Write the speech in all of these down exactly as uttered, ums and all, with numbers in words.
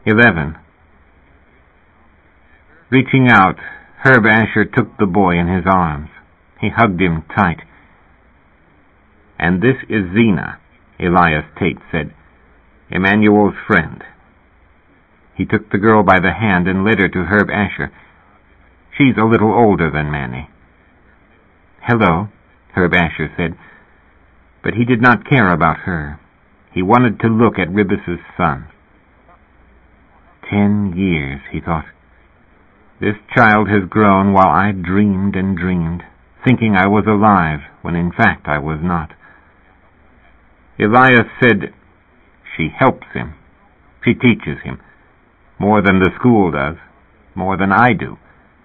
Eleven. Reaching out, Herb Asher took the boy in his arms. He hugged him tight. "And this is Zena," Elias Tate said, "Emmanuel's friend." He took the girl by the hand and led her to Herb Asher. "She's a little older than Manny." "Hello," Herb Asher said, but he did not care about her. He wanted to look at Ribis's son. Ten years, he thought. This child has grown while I dreamed and dreamed, thinking I was alive, when in fact I was not. Elias said, "She helps him. She teaches him. More than the school does. More than I do."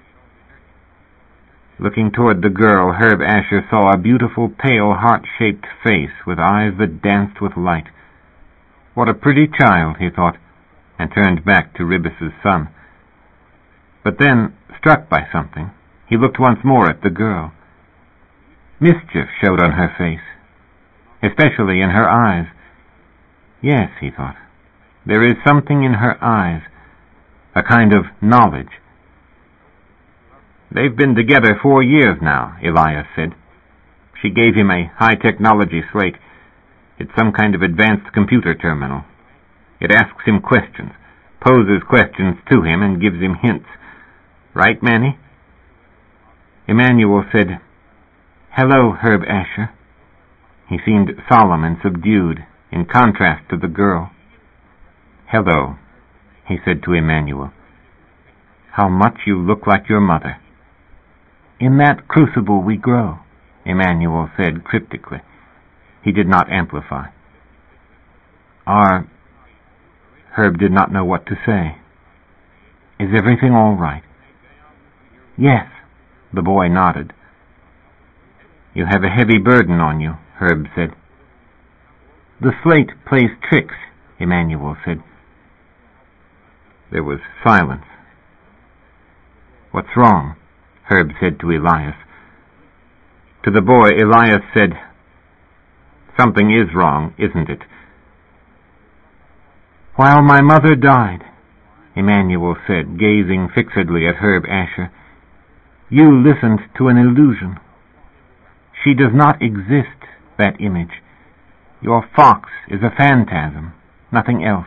Looking toward the girl, Herb Asher saw a beautiful, pale, heart-shaped face with eyes that danced with light. What a pretty child, he thought, and turned back to Ribis's son. But then, struck by something, he looked once more at the girl. Mischief showed on her face, especially in her eyes. Yes, he thought, there is something in her eyes, a kind of knowledge. "They've been together four years now," Elias said. "She gave him a high-technology slate. It's some kind of advanced computer terminal. It asks him questions, poses questions to him, and gives him hints. Right, Manny?" Emmanuel said, "Hello, Herb Asher." He seemed solemn and subdued, in contrast to the girl. "Hello," he said to Emmanuel. "How much you look like your mother." "In that crucible we grow," Emmanuel said cryptically. He did not amplify. Are... Herb did not know what to say. "Is everything all right?" "Yes," the boy nodded. "You have a heavy burden on you," Herb said. "The slate plays tricks," Emmanuel said. There was silence. "What's wrong?" Herb said to Elias. To the boy, Elias said, "Something is wrong, isn't it?" "While my mother died," Emmanuel said, gazing fixedly at Herb Asher, "you listened to an illusion. She does not exist, that image. Your fox is a phantasm, nothing else."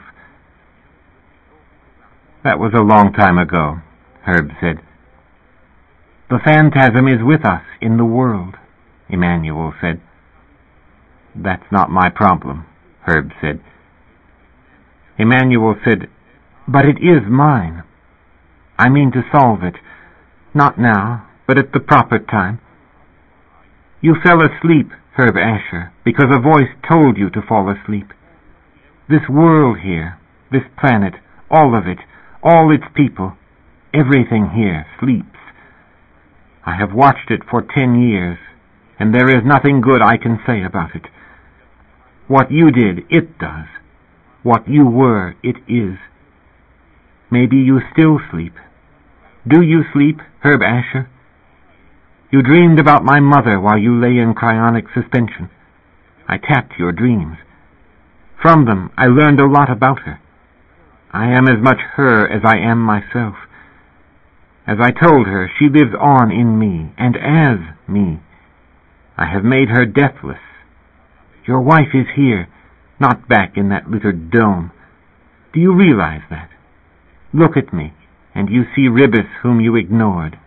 "That was a long time ago," Herb said. "The phantasm is with us in the world," Emmanuel said. "That's not my problem," Herb said. Emmanuel said, "But it is mine. I mean to solve it. Not now, but at the proper time. You fell asleep, Herb Asher, because a voice told you to fall asleep. This world here, this planet, all of it, all its people, everything here sleeps. I have watched it for ten years, and there is nothing good I can say about it. What you did, it does. What you were, it is. Maybe you still sleep. Do you sleep, Herb Asher? You dreamed about my mother while you lay in cryonic suspension. I tapped your dreams. From them, I learned a lot about her. I am as much her as I am myself. As I told her, she lives on in me, and as me. I have made her deathless. Your wife is here, not back in that littered dome. Do you realize that? Look at me, and you see Ribis whom you ignored."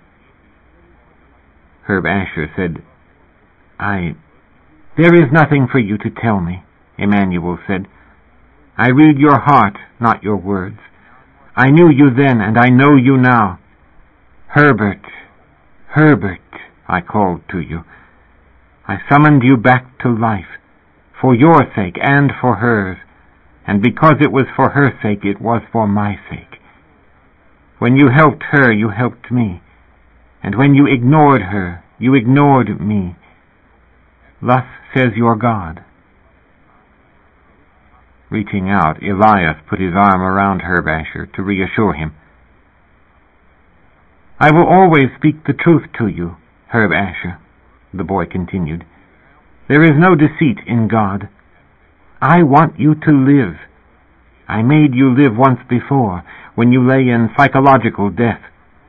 Herb Asher said, I... "There is nothing for you to tell me," Emmanuel said. "I read your heart, not your words. I knew you then, and I know you now. Herbert, Herbert, I called to you. I summoned you back to life, for your sake and for hers, and because it was for her sake, it was for my sake. When you helped her, you helped me, and when you ignored her, you ignored me. Thus says your God." Reaching out, Elias put his arm around Herb Asher to reassure him. "I will always speak the truth to you, Herb Asher," the boy continued. "There is no deceit in God. I want you to live. I made you live once before, when you lay in psychological death.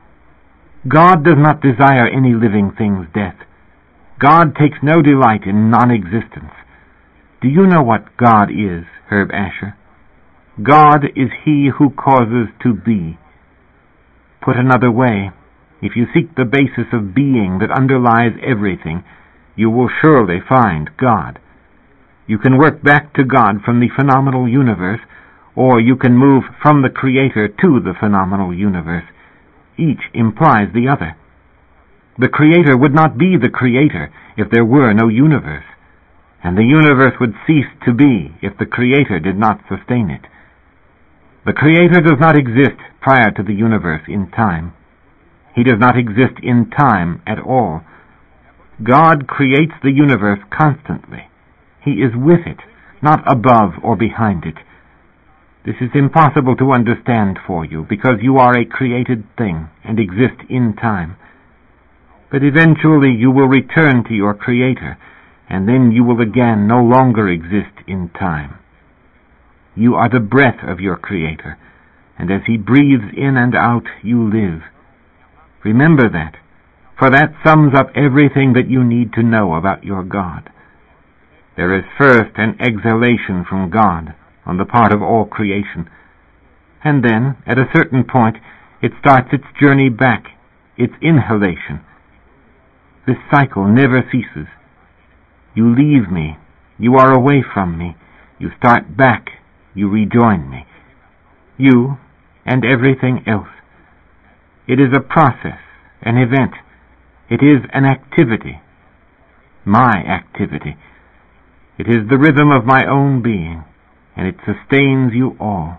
God does not desire any living thing's death. God takes no delight in non-existence. Do you know what God is, Herb Asher? God is he who causes to be. Put another way, if you seek the basis of being that underlies everything, you will surely find God. You can work back to God from the phenomenal universe, or you can move from the Creator to the phenomenal universe. Each implies the other. The Creator would not be the Creator if there were no universe, and the universe would cease to be if the Creator did not sustain it. The Creator does not exist prior to the universe in time. He does not exist in time at all. God creates the universe constantly. He is with it, not above or behind it. This is impossible to understand for you, because you are a created thing and exist in time. But eventually you will return to your Creator, and then you will again no longer exist in time. You are the breath of your Creator, and as He breathes in and out, you live. Remember that, for that sums up everything that you need to know about your God. There is first an exhalation from God on the part of all creation, and then, at a certain point, it starts its journey back, its inhalation. This cycle never ceases. You leave me, you are away from me, you start back, you rejoin me. You and everything else. It is a process, an event. It is an activity. My activity. It is the rhythm of my own being, and it sustains you all.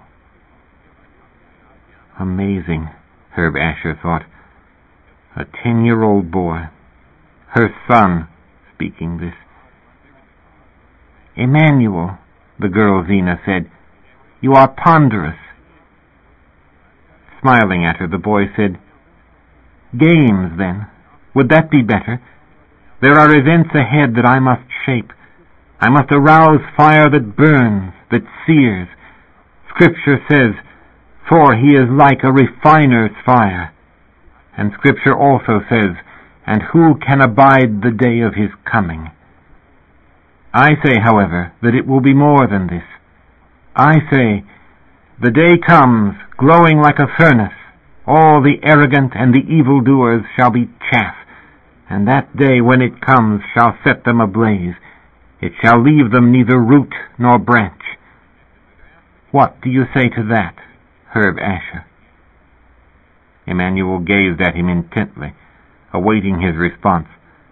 Amazing, Herb Asher thought. A ten-year-old boy, her son, speaking this. Emmanuel, the girl Zena said, you are ponderous. Smiling at her, the boy said, games, then. Would that be better? There are events ahead that I must shape. I must arouse fire that burns, that sears. Scripture says, for he is like a refiner's fire. And Scripture also says, and who can abide the day of his coming? I say, however, that it will be more than this. I say, the day comes, glowing like a furnace. All the arrogant and the evildoers shall be chaff, and that day when it comes shall set them ablaze. It shall leave them neither root nor branch. What do you say to that, Herb Asher? Emmanuel gazed at him intently, awaiting his response.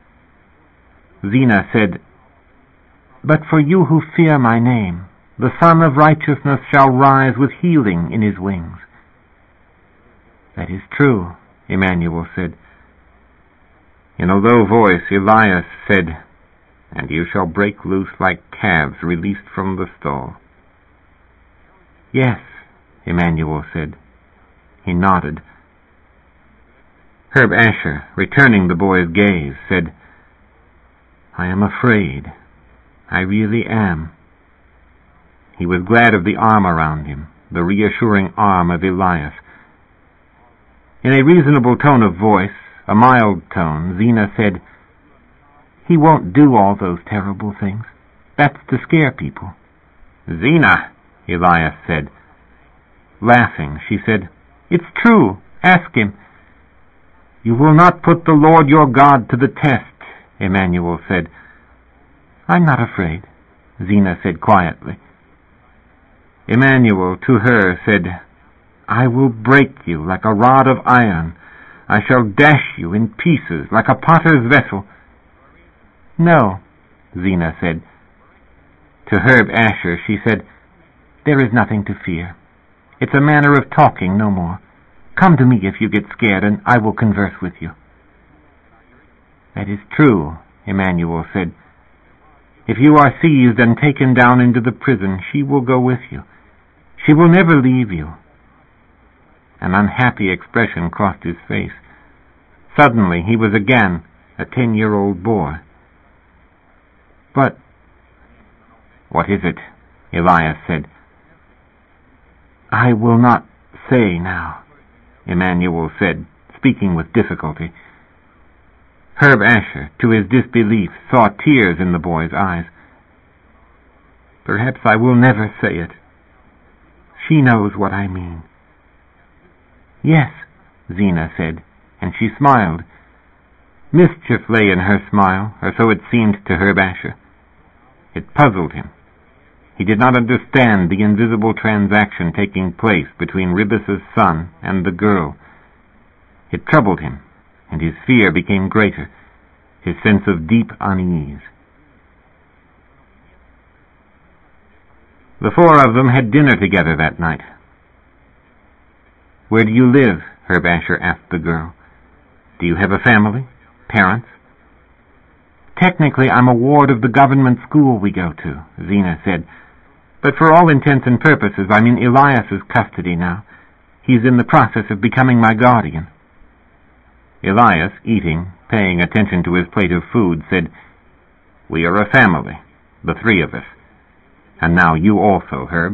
Zena said, but for you who fear my name, the Son of Righteousness shall rise with healing in his wings. That is true, Emmanuel said. In a low voice, Elias said, and you shall break loose like calves released from the stall. Yes, Emmanuel said. He nodded. Herb Asher, returning the boy's gaze, said, I am afraid. I really am. He was glad of the arm around him, the reassuring arm of Elias. In a reasonable tone of voice, a mild tone, Zena said, he won't do all those terrible things. That's to scare people. Zena, Elias said. Laughing, she said, it's true. Ask him. You will not put the Lord your God to the test, Emmanuel said. I'm not afraid, Zena said quietly. Emmanuel, to her, said, I will break you like a rod of iron. I shall dash you in pieces like a potter's vessel. No, Zena said. To Herb Asher, she said, there is nothing to fear. It's a manner of talking, no more. Come to me if you get scared, and I will converse with you. That is true, Emmanuel said. If you are seized and taken down into the prison, she will go with you. She will never leave you. An unhappy expression crossed his face. Suddenly he was again a ten-year-old boy. But... What is it? Elias said. I will not say now, Emmanuel said, speaking with difficulty. Herb Asher, to his disbelief, saw tears in the boy's eyes. Perhaps I will never say it. She knows what I mean. Yes, Zena said, and she smiled. Mischief lay in her smile, or so it seemed to Herb Asher. It puzzled him. He did not understand the invisible transaction taking place between Ribis's son and the girl. It troubled him, and his fear became greater, his sense of deep unease. The four of them had dinner together that night. Where do you live? Herb Asher asked the girl. Do you have a family? Parents? Technically, I'm a ward of the government school we go to, Zena said. But for all intents and purposes, I'm in Elias's custody now. He's in the process of becoming my guardian. Elias, eating, paying attention to his plate of food, said, We are a family, the three of us. And now you also, Herb.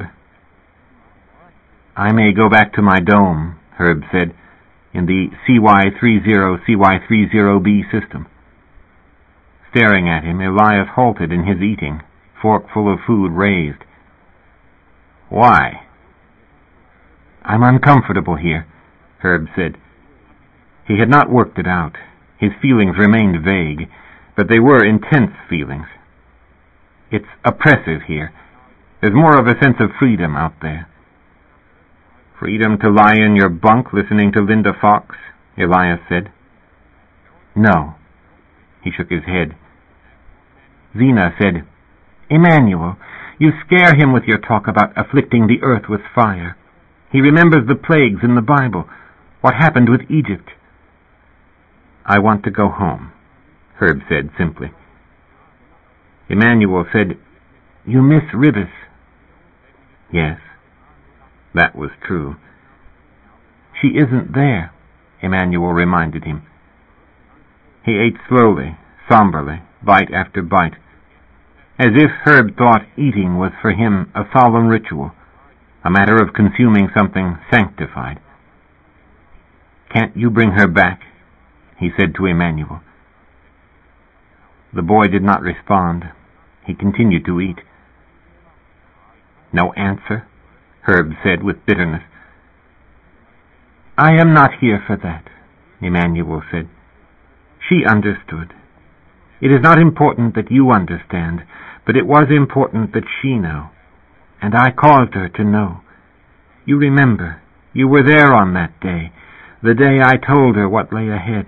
I may go back to my dome, Herb said, in the C Y thirty C Y thirty B system. Staring at him, Elias halted in his eating, fork full of food raised. Why? I'm uncomfortable here, Herb said. He had not worked it out. His feelings remained vague, but they were intense feelings. It's oppressive here. There's more of a sense of freedom out there. Freedom to lie in your bunk listening to Linda Fox, Elias said. No. He shook his head. Zena said, Emmanuel, you scare him with your talk about afflicting the earth with fire. He remembers the plagues in the Bible, what happened with Egypt. I want to go home, Herb said simply. Emmanuel said, You miss Ribis. Yes, that was true. She isn't there, Emmanuel reminded him. He ate slowly, somberly, bite after bite, as if Herb thought eating was for him a solemn ritual, a matter of consuming something sanctified. Can't you bring her back? He said to Emmanuel. The boy did not respond. He continued to eat. No answer, Herb said with bitterness. I am not here for that, Emmanuel said. She understood. It is not important that you understand, but it was important that she know, and I caused her to know. You remember, you were there on that day, the day I told her what lay ahead.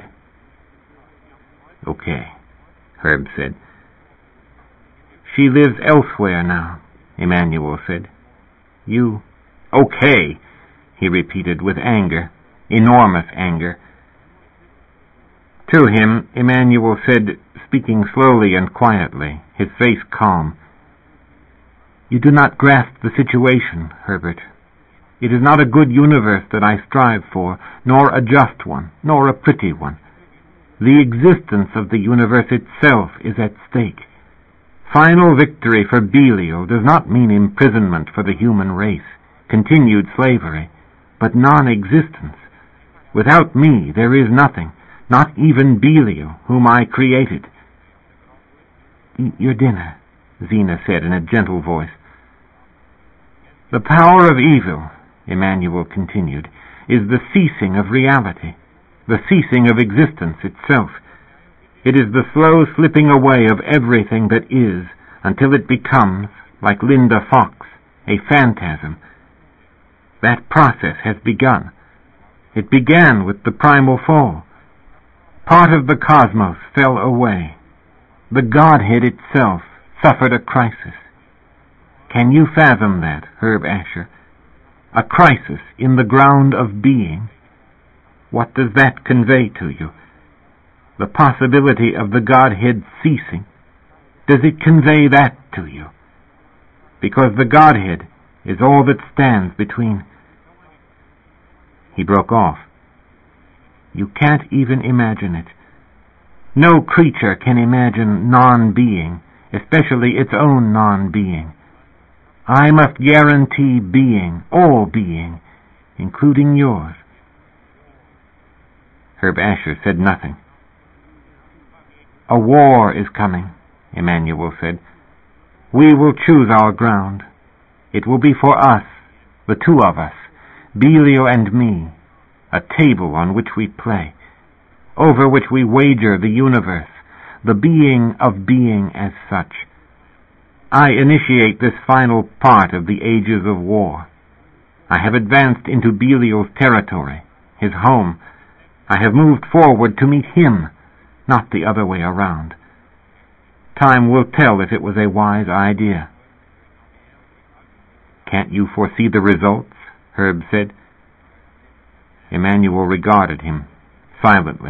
Okay, Herb said. She lives elsewhere now, Emmanuel said. You... Okay, he repeated with anger, enormous anger. To him, Emmanuel said, speaking slowly and quietly, his face calm, You do not grasp the situation, Herbert. It is not a good universe that I strive for, nor a just one, nor a pretty one. The existence of the universe itself is at stake. Final victory for Belial does not mean imprisonment for the human race, continued slavery, but non-existence. Without me there is nothing, not even Belial, whom I created. Eat your dinner, Zena said in a gentle voice. The power of evil, Emmanuel continued, is the ceasing of reality, the ceasing of existence itself. It is the slow slipping away of everything that is, until it becomes, like Linda Fox, a phantasm. That process has begun. It began with the primal fall. Part of the cosmos fell away. The Godhead itself suffered a crisis. Can you fathom that, Herb Asher? A crisis in the ground of being. What does that convey to you? The possibility of the Godhead ceasing. Does it convey that to you? Because the Godhead is all that stands between. He broke off. You can't even imagine it. No creature can imagine non-being, especially its own non-being. I must guarantee being, all being, including yours. Herb Asher said nothing. A war is coming, Emmanuel said. We will choose our ground. It will be for us, the two of us, Belial and me, a table on which we play, over which we wager the universe, the being of being as such. I initiate this final part of the ages of war. I have advanced into Belial's territory, his home. I have moved forward to meet him, not the other way around. Time will tell if it was a wise idea. Can't you foresee the results? Herb said. Emmanuel regarded him silently.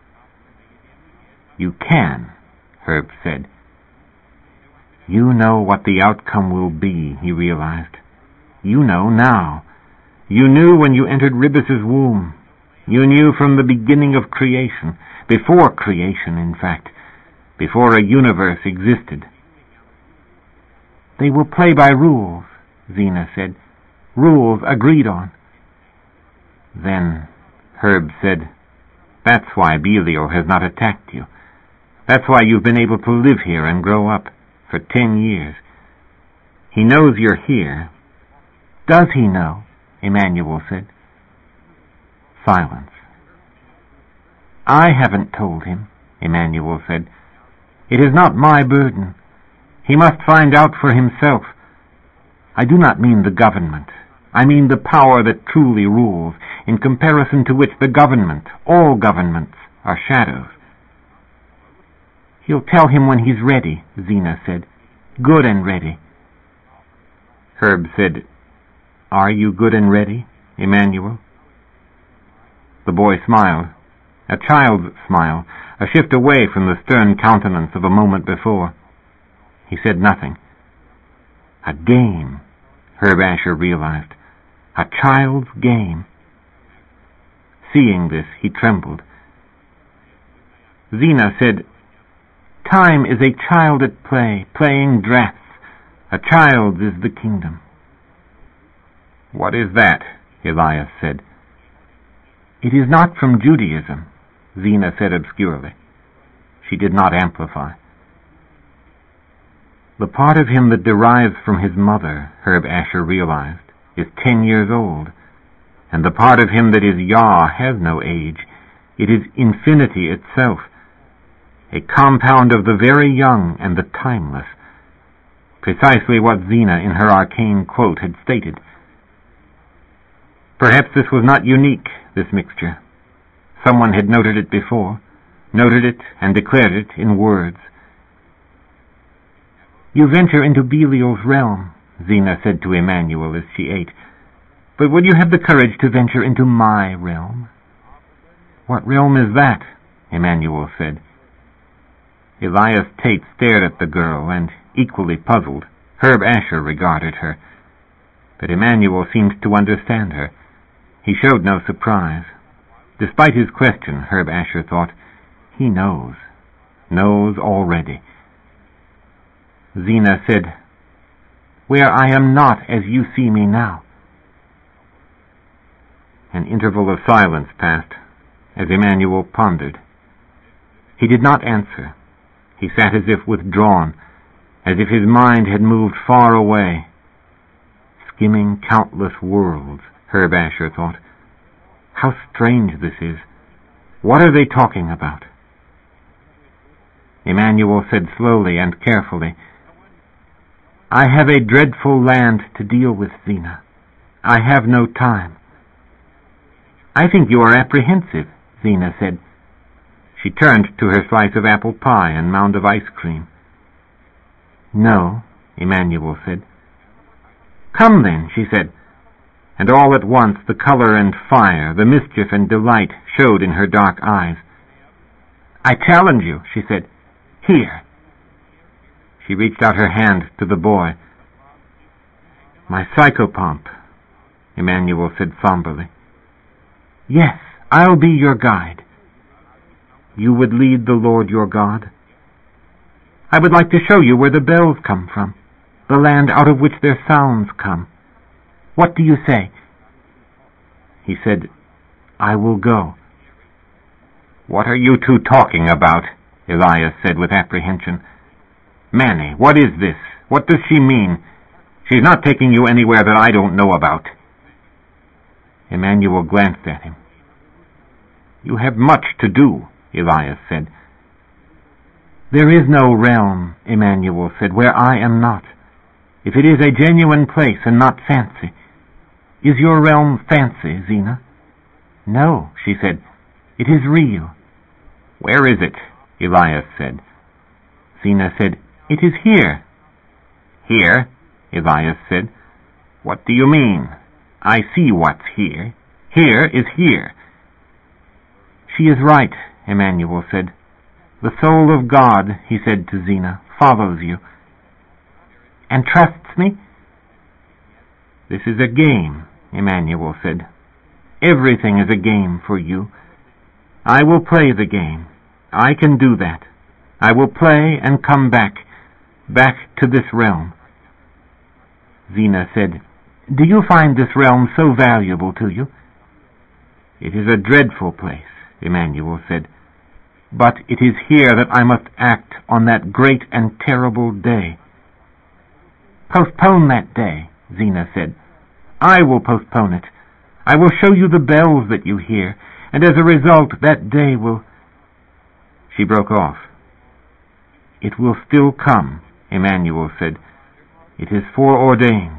You can, Herb said. You know what the outcome will be, he realized. You know now. You knew when you entered Ribis's womb. You knew from the beginning of creation, before creation, in fact, before a universe existed. They will play by rules, Zena said. Rules agreed on. Then, Herb said, that's why Belial has not attacked you. That's why you've been able to live here and grow up for ten years. He knows you're here. Does he know? Emmanuel said. Silence. I haven't told him, Emmanuel said. It is not my burden. He must find out for himself. I do not mean the government. I mean the power that truly rules, in comparison to which the government, all governments, are shadows. He'll tell him when he's ready, Zena said. Good and ready. Herb said, Are you good and ready, Emmanuel? The boy smiled, a child's smile, a shift away from the stern countenance of a moment before. He said nothing. A game, Herb Asher realized. A child's game. Seeing this, he trembled. Zena said, Time is a child at play, playing dress. A child's is the kingdom. What is that? Elias said. It is not from Judaism, Zena said obscurely. She did not amplify. The part of him that derives from his mother, Herb Asher realized, is ten years old, and the part of him that is Yah has no age. It is infinity itself, a compound of the very young and the timeless, precisely what Zena in her arcane quote had stated. Perhaps this was not unique, this mixture. Someone had noted it before, noted it and declared it in words. You venture into Belial's realm, Zena said to Emmanuel as she ate, but would you have the courage to venture into my realm? What realm is that? Emmanuel said. Elias Tate stared at the girl, and, equally puzzled, Herb Asher regarded her. But Emmanuel seemed to understand her. He showed no surprise. Despite his question, Herb Asher thought, he knows, knows already. Zena said, Where I am not as you see me now. An interval of silence passed, as Emmanuel pondered. He did not answer. He sat as if withdrawn, as if his mind had moved far away. Skimming countless worlds, Herb Asher thought. How strange this is. What are they talking about? Emmanuel said slowly and carefully, I have a dreadful land to deal with, Zena. I have no time. I think you are apprehensive, Zena said. She turned to her slice of apple pie and mound of ice cream. No, Emmanuel said. Come then, she said, and all at once the color and fire, the mischief and delight showed in her dark eyes. I challenge you, she said. Here. She reached out her hand to the boy. My psychopomp, Emmanuel said somberly. Yes, I'll be your guide. You would lead the Lord your God? I would like to show you where the bells come from. the land out of which their sounds come. What do you say?" He said, "I will go." "What are you two talking about?" Elias said with apprehension. "Manny, what is this? What does she mean? She's not taking you anywhere that I don't know about." Emmanuel glanced at him. "You have much to do," Elias said. "There is no realm," Emmanuel said, "where I am not. If it is a genuine place and not fancy. Is your realm fancy, Zena?" "No," she said. "It is real." "Where is it?" Elias said. Zena said, "It is here." "Here?" Elias said. "What do you mean? I see what's here. Here is here." "She is right," Emmanuel said. "The soul of God," he said to Zena, "follows you." "And trusts me?" "This is a game," Emmanuel said. "Everything is a game for you. I will play the game. I can do that. I will play and come back, back to this realm." Zena said, "Do you find this realm so valuable to you?" "It is a dreadful place," Emmanuel said. "But it is here that I must act on that great and terrible day." "Postpone that day," Zena said. "I will postpone it. I will show you the bells that you hear, and as a result that day will—" She broke off. "It will still come," Emmanuel said. "It is foreordained."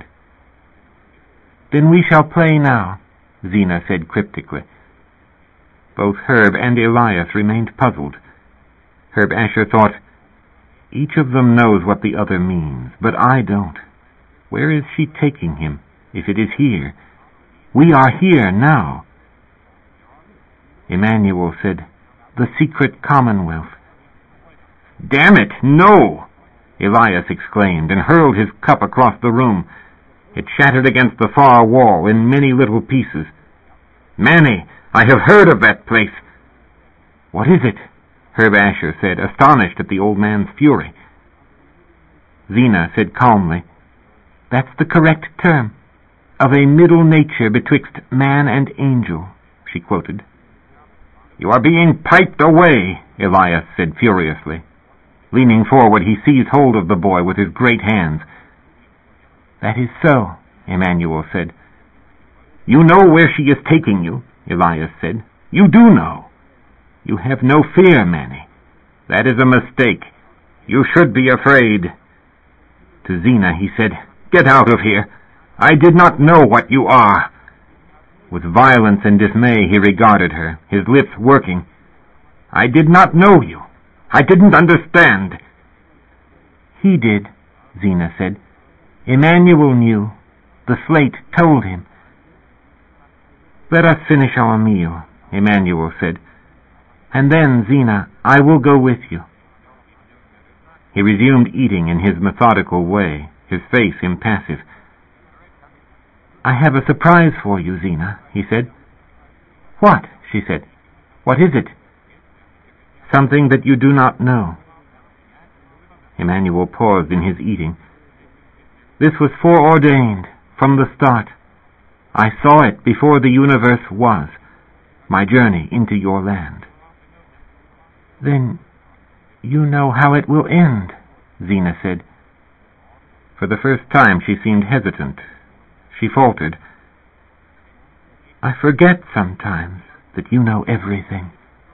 "Then we shall play now," Zena said cryptically. Both Herb and Elias remained puzzled. Herb Asher thought, "Each of them knows what the other means, but I don't. Where is she taking him, if it is here? We are here now." Emmanuel said, "The secret commonwealth." "Damn it, no!" Elias exclaimed, and hurled his cup across the room. It shattered against the far wall in many little pieces. "Manny, I have heard of that place." "What is it?" Herb Asher said, astonished at the old man's fury. Zena said calmly, "That's the correct term. Of a middle nature betwixt man and angel," she quoted. "You are being piped away," Elias said furiously. Leaning forward, he seized hold of the boy with his great hands. "That is so," Emmanuel said. "You know where she is taking you," Elias said. "You do know." "You have no fear, Manny." "That is a mistake. You should be afraid." To Zena he said, "Get out of here. I did not know what you are." With violence and dismay he regarded her, his lips working. "I did not know you. I didn't understand." "He did," Zena said. "Emmanuel knew. The slate told him." "Let us finish our meal," Emmanuel said. "And then, Zena, I will go with you." He resumed eating in his methodical way, his face impassive. "I have a surprise for you, Zena," he said. "What?" she said. "What is it?" "Something that you do not know." Emmanuel paused in his eating. "This was foreordained from the start. I saw it before the universe was, my journey into your land." "Then you know how it will end," Zena said. For the first time she seemed hesitant. She faltered. "I forget sometimes that you know everything."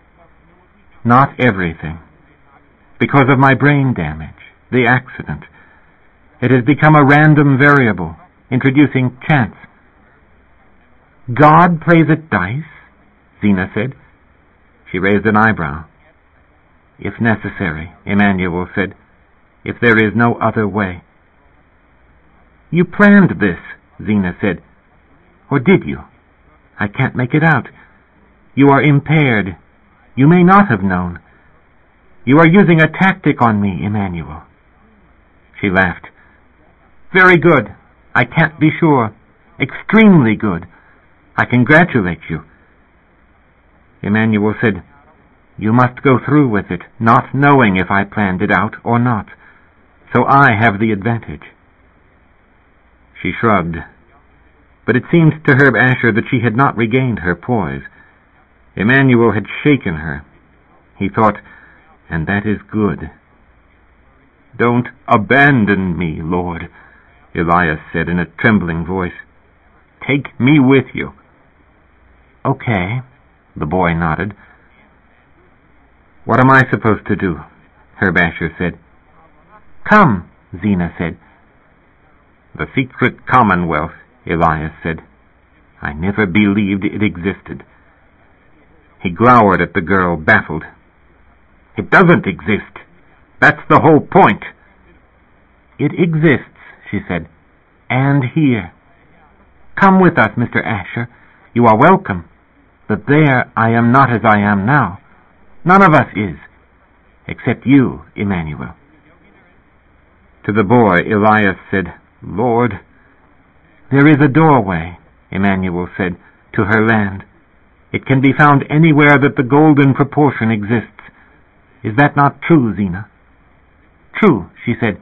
"Not everything. Because of my brain damage, the accident. It has become a random variable, introducing chance." "God plays at dice?" Zena said. She raised an eyebrow. "If necessary," Emmanuel said. "If there is no other way." "You planned this," Zena said. "Or did you? I can't make it out. You are impaired. You may not have known. You are using a tactic on me, Emmanuel." She laughed. "Very good. I can't be sure. Extremely good. I congratulate you." Emmanuel said, "You must go through with it, not knowing if I planned it out or not. So I have the advantage. She shrugged, but it seemed to Herb Asher that she had not regained her poise. Emmanuel had shaken her. He thought, and that is good. "Don't abandon me, Lord," Elias said in a trembling voice. "Take me with you." "Okay," the boy nodded. "What am I supposed to do?" Herb Asher said. "Come," Zena said. "The secret commonwealth," Elias said. "I never believed it existed." He glowered at the girl, baffled. "It doesn't exist. That's the whole point." "It exists," she said, "and here. Come with us, Mister Asher. You are welcome. But there I am not as I am now. None of us is, except you, Emmanuel." To the boy, Elias said, "Lord." "There is a doorway," Emmanuel said, "to her land. It can be found anywhere that the golden proportion exists. Is that not true, Zena?" "True," she said.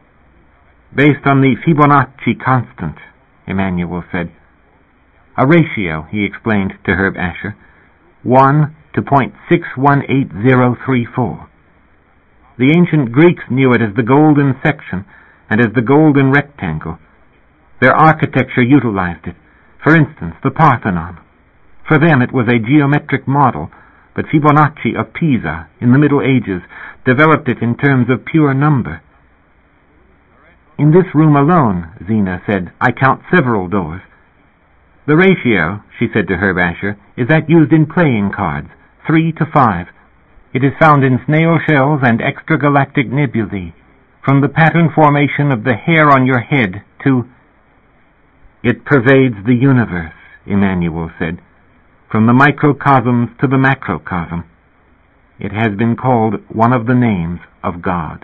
"Based on the Fibonacci constant," Emmanuel said. "A ratio," he explained to Herb Asher. One to point six one eight zero three four. The ancient Greeks knew it as the golden section and as the golden rectangle. Their architecture utilized it. For instance, the Parthenon. For them it was a geometric model, but Fibonacci of Pisa, in the Middle Ages, developed it in terms of pure number. "In this room alone," Zena said, "I count several doors." "The ratio," she said to Herb Asher, "is that used in playing cards, three to five. It is found in snail shells and extragalactic nebulae, from the pattern formation of the hair on your head to—" "It pervades the universe," Emmanuel said, "from the microcosms to the macrocosm. It has been called one of the names of God."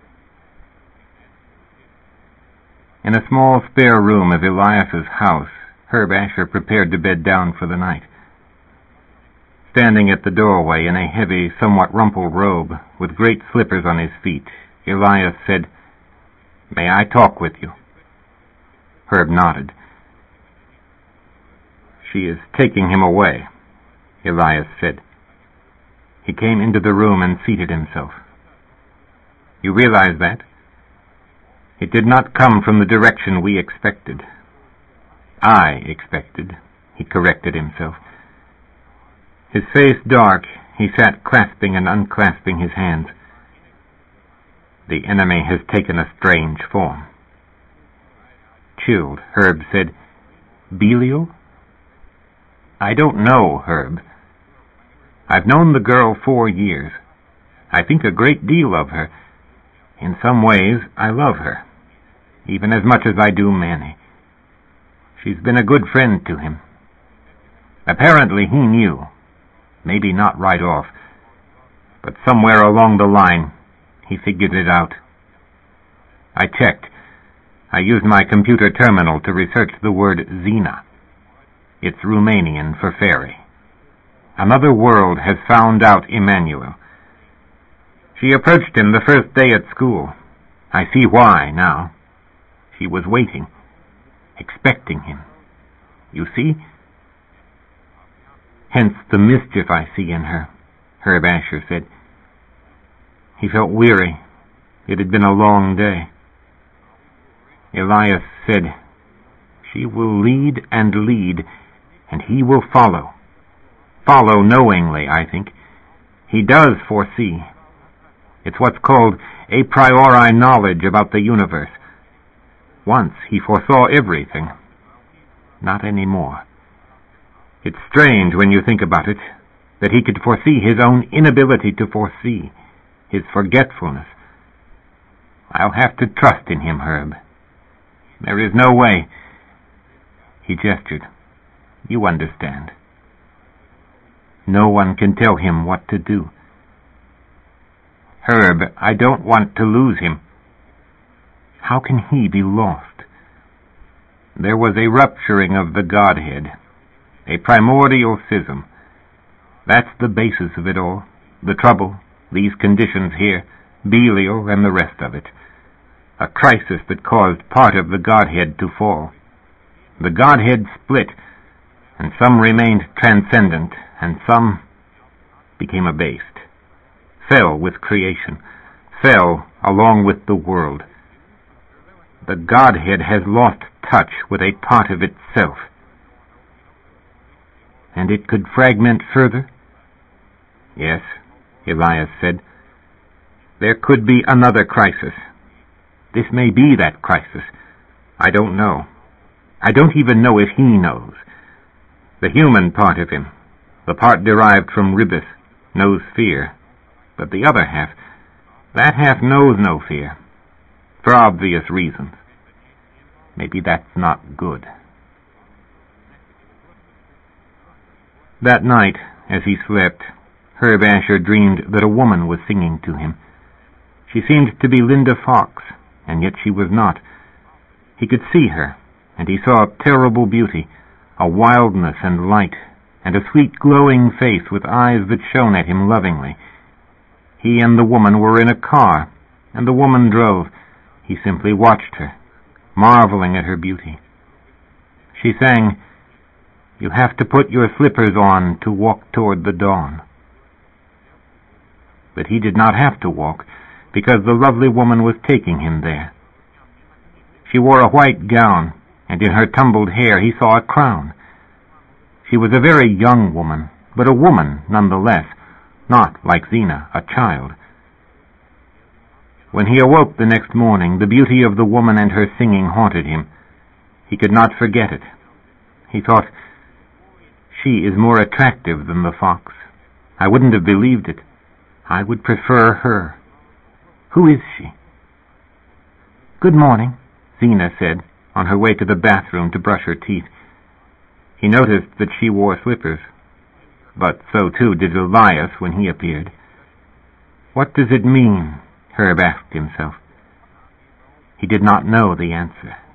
In a small spare room of Elias's house, Herb Asher prepared to bed down for the night. Standing at the doorway in a heavy, somewhat rumpled robe, with great slippers on his feet, Elias said, "May I talk with you?" Herb nodded. "She is taking him away," Elias said. He came into the room and seated himself. "You realize that? It did not come from the direction we expected. I expected," he corrected himself. His face dark, he sat clasping and unclasping his hands. "The enemy has taken a strange form." Chilled, Herb said, "Belial?" "I don't know, Herb. I've known the girl four years. I think a great deal of her. In some ways, I love her, even as much as I do Manny. She's been a good friend to him. Apparently he knew. Maybe not right off, but somewhere along the line he figured it out. I checked. I used my computer terminal to research the word Zena. It's Romanian for fairy. Another world has found out Emmanuel. She approached him the first day at school. I see why now. She was waiting, expecting him. You see? Hence the mischief I see in her," Herb Asher said. He felt weary. It had been a long day. Elias said, "She will lead and lead, and he will follow. Follow knowingly, I think. He does foresee. It's what's called a priori knowledge about the universe. Once he foresaw everything. Not anymore. It's strange when you think about it, that he could foresee his own inability to foresee, his forgetfulness. I'll have to trust in him, Herb. There is no way." He gestured. "You understand. No one can tell him what to do." "Herb, I don't want to lose him." "How can he be lost?" "There was a rupturing of the Godhead, a primordial schism. That's the basis of it all, the trouble, these conditions here, Belial and the rest of it. a crisis that caused part of the Godhead to fall. The Godhead split, and some remained transcendent, and some became abased, fell with creation, fell along with the world. The Godhead has lost touch with a part of itself. And it could fragment further? Yes, Elias said. There could be another crisis. This may be that crisis. I don't know. I don't even know if he knows. The human part of him, the part derived from Ribis, knows fear. But the other half, that half knows no fear, for obvious reasons. Maybe that's not good. That night, as he slept, Herb Asher dreamed that a woman was singing to him. She seemed to be Linda Fox, and yet she was not. He could see her, and he saw a terrible beauty, a wildness and light, and a sweet glowing face with eyes that shone at him lovingly. He and the woman were in a car, and the woman drove. He simply watched her, marveling at her beauty. She sang, "You have to put your slippers on to walk toward the dawn." But he did not have to walk, because the lovely woman was taking him there. She wore a white gown, and in her tumbled hair he saw a crown. She was a very young woman, but a woman nonetheless, not, like Zina, a child. When he awoke the next morning, the beauty of the woman and her singing haunted him. He could not forget it. He thought, she is more attractive than the fox. I wouldn't have believed it. I would prefer her. Who is she? "Good morning," Zina said, on her way to the bathroom to brush her teeth. He noticed that she wore slippers, but so too did Elias when he appeared. What does it mean? Herb asked himself. He did not know the answer.